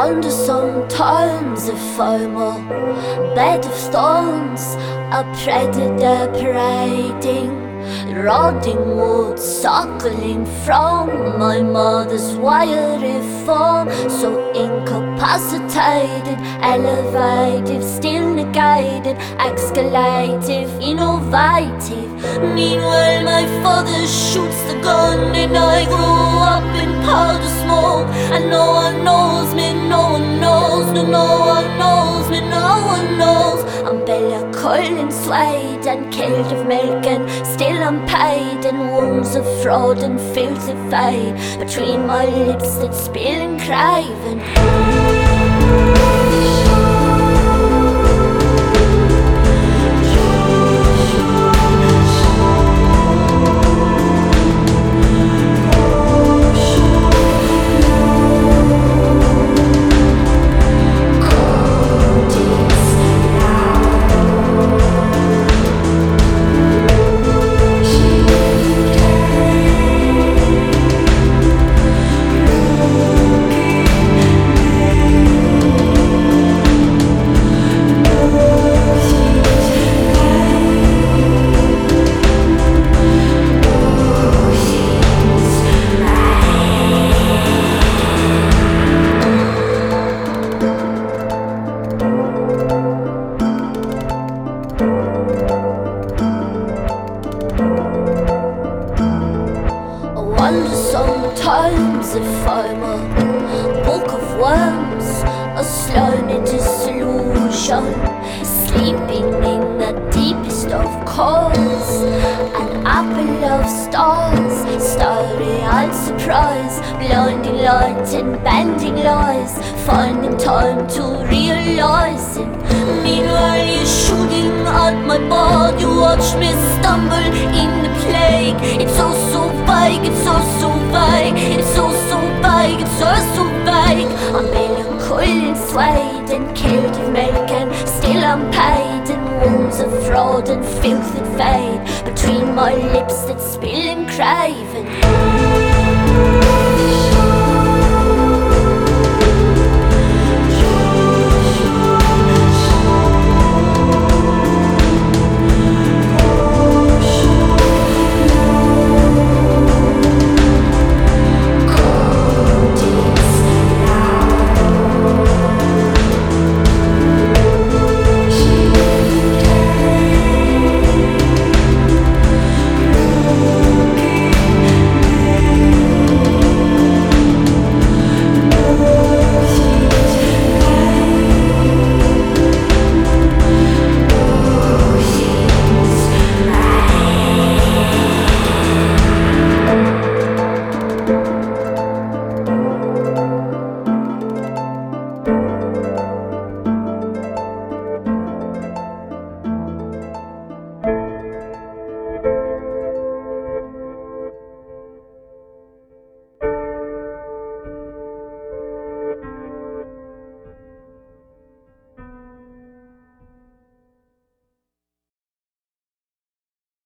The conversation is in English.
wonder sometimes if I'm a bed of thorns, a predator parading, rotting wood suckling from my mother's wiry form. So incapacitated, elevated, still negated, escalative, innovative. Meanwhile my father shoots the gun and I grew up in powder smoke. And no one knows me, no one knows, no one knows me, no one knows. I'm Bella Colin, swayed and killed of milk and still unpaid, and wounds of fraud and filthy fade between my lips that spill and craven. Wonder sometimes if I'm a book of worms, a slimy disillusion, sleeping in the deepest of calls, an apple of stars, starry eyed surprise, blinding light and bending lies, finding time to realize it. Meanwhile you're shooting at my body, you watch me stumble in the plague. It's all so vague, it's all so vague, it's all so vague, it's all so vague. I'm melancholy, swayed and killed of milk and still unpaid, and wounds of fraud and filth that fade between my lips that spill and crave.